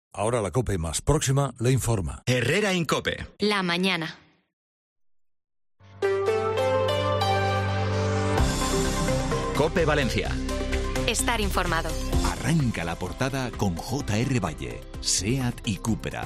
Ahora la COPE más próxima le informa. Herrera en COPE. La mañana. COPE Valencia. Estar informado. Arranca la portada con J.R. Valle, SEAT y Cupra.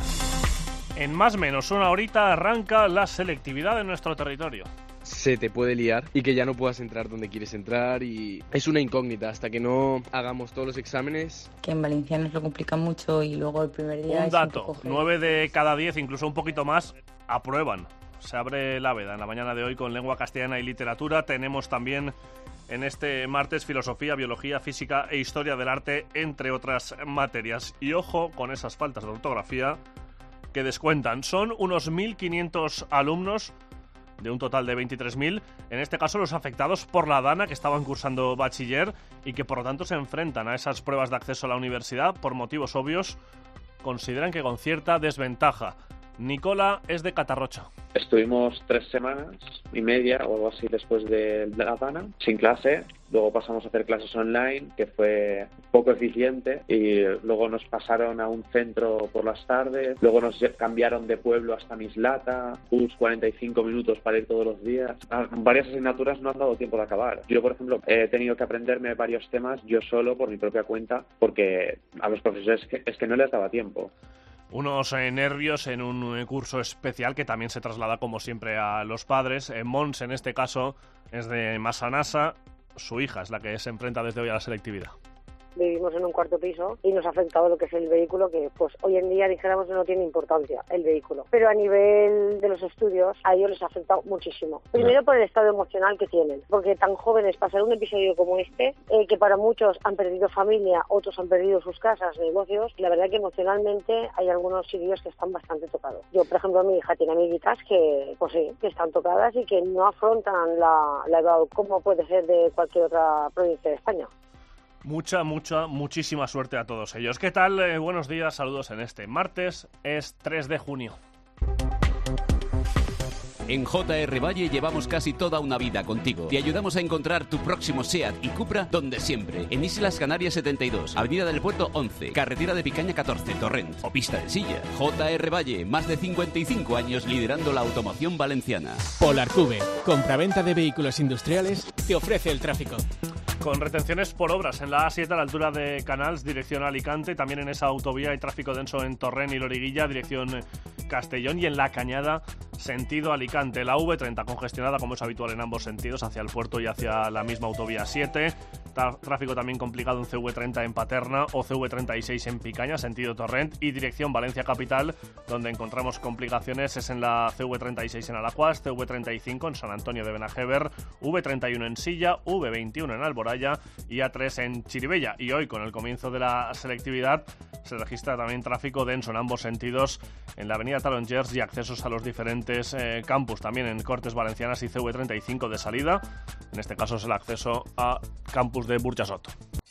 En más o menos una horita arranca la selectividad en nuestro territorio. Se te puede liar y que ya no puedas entrar donde quieres entrar y es una incógnita hasta que no hagamos todos los exámenes. Que en Valencia nos lo complica mucho y luego el primer día... Un dato, 9 de cada 10, incluso un poquito más, aprueban. Se abre la veda en la mañana de hoy con lengua castellana y literatura. Tenemos también en este martes filosofía, biología, física e historia del arte, entre otras materias. Y ojo con esas faltas de ortografía que descuentan. Son unos 1.500 alumnos de un total de 23.000, en este caso los afectados por la DANA, que estaban cursando bachiller y que por lo tanto se enfrentan a esas pruebas de acceso a la universidad. Por motivos obvios, consideran que con cierta desventaja. Nicola es de Catarrocha. Estuvimos 3 semanas y media o algo así después de la DANA, sin clase. Luego pasamos a hacer clases online, que fue poco eficiente, y luego nos pasaron a un centro por las tardes. Luego nos cambiaron de pueblo hasta Mislata, bus 45 minutos para ir todos los días. Varias asignaturas no han dado tiempo de acabar. Yo, por ejemplo, he tenido que aprenderme varios temas yo solo por mi propia cuenta, porque a los profesores es que no les daba tiempo. Unos nervios en un curso especial que también se traslada, como siempre, a los padres. Mons, en este caso, es de Massanassa. Su hija es la que se enfrenta desde hoy a la selectividad. Vivimos en un cuarto piso y nos ha afectado lo que es el vehículo, que pues hoy en día dijéramos que no tiene importancia el vehículo. Pero a nivel de los estudios, a ellos les ha afectado muchísimo. Primero por el estado emocional que tienen, porque tan jóvenes pasar un episodio como este, que para muchos han perdido familia, otros han perdido sus casas, negocios. La verdad que emocionalmente hay algunos sitios que están bastante tocados. Yo, por ejemplo, mi hija tiene amiguitas que, pues sí, que están tocadas y que no afrontan la edad como puede ser de cualquier otra provincia de España. Muchísima suerte a todos ellos. ¿Qué tal? Buenos días, saludos en este martes, es 3 de junio. En J.R. Valle llevamos casi toda una vida contigo. Te ayudamos a encontrar tu próximo SEAT y Cupra donde siempre. En Islas Canarias 72, Avenida del Puerto 11, Carretera de Picaña 14, Torrent o Pista de Silla. J.R. Valle, más de 55 años liderando la automoción valenciana. Polarcube, compraventa de vehículos industriales, te ofrece el tráfico. Con retenciones por obras en la A7 a la altura de Canals, dirección Alicante. También en esa autovía hay tráfico denso en Torrent y Loriguilla, dirección Castellón. Y en La Cañada, sentido Alicante. La V30 congestionada, como es habitual en ambos sentidos, hacia el puerto y hacia la misma autovía 7. Tráfico también complicado en CV30 en Paterna o CV36 en Picaña, sentido Torrent. Y dirección Valencia Capital, donde encontramos complicaciones, es en la CV36 en Alacuas, CV35 en San Antonio de Benajever, V31 en Silla, V21 en Alboraya y A3 en Chirivella. Y hoy, con el comienzo de la selectividad, se registra también tráfico denso en ambos sentidos en la avenida Talongers y accesos a los diferentes campus, también en Cortes Valencianas y CV35 de salida. En este caso es el acceso a campus de Burjasot.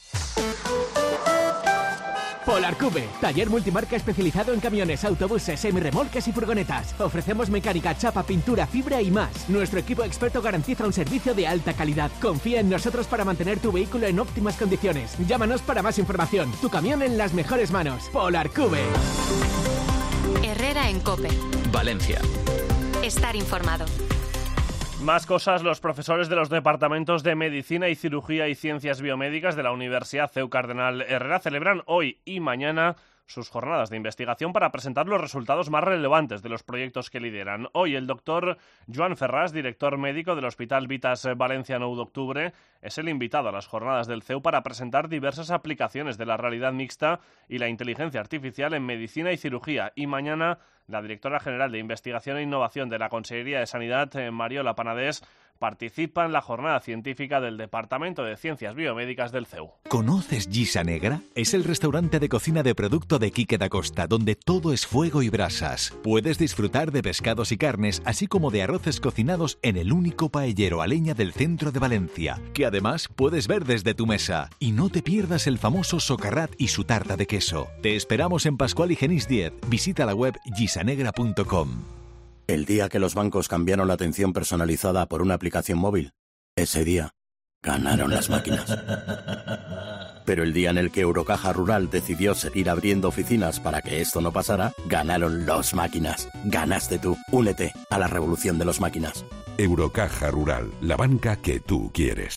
Polarcube, taller multimarca especializado en camiones, autobuses, semirremolques y furgonetas. Ofrecemos mecánica, chapa, pintura, fibra y más. Nuestro equipo experto garantiza un servicio de alta calidad. Confía en nosotros para mantener tu vehículo en óptimas condiciones. Llámanos para más información. Tu camión en las mejores manos. Polarcube. Herrera en COPE. Valencia. Estar informado. Más cosas, los profesores de los departamentos de Medicina y Cirugía y Ciencias Biomédicas de la Universidad CEU Cardenal Herrera celebran hoy y mañana sus jornadas de investigación para presentar los resultados más relevantes de los proyectos que lideran. Hoy el doctor Joan Ferrás, director médico del Hospital Vitas Valencia 9 de octubre, es el invitado a las jornadas del CEU para presentar diversas aplicaciones de la realidad mixta y la inteligencia artificial en medicina y cirugía. Y mañana la directora general de Investigación e Innovación de la Consellería de Sanidad, Mariola Panadés, participa en la jornada científica del Departamento de Ciencias Biomédicas del CEU. ¿Conoces Gisa Negra? Es el restaurante de cocina de producto de Quique da Costa, donde todo es fuego y brasas. Puedes disfrutar de pescados y carnes, así como de arroces cocinados en el único paellero a leña del centro de Valencia, que además puedes ver desde tu mesa. Y no te pierdas el famoso socarrat y su tarta de queso. Te esperamos en Pascual y Genís 10. Visita la web gisanegra.com. El día que los bancos cambiaron la atención personalizada por una aplicación móvil, ese día ganaron las máquinas. Pero el día en el que Eurocaja Rural decidió seguir abriendo oficinas para que esto no pasara, ganaron los máquinas. Ganaste tú. Únete a la revolución de los máquinas. Eurocaja Rural, la banca que tú quieres.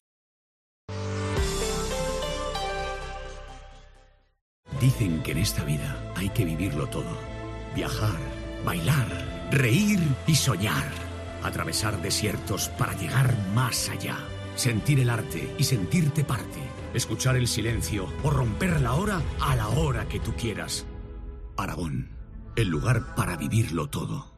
Dicen que en esta vida hay que vivirlo todo. Viajar, bailar, reír y soñar. Atravesar desiertos para llegar más allá. Sentir el arte y sentirte parte. Escuchar el silencio o romper la hora a la hora que tú quieras. Aragón, el lugar para vivirlo todo.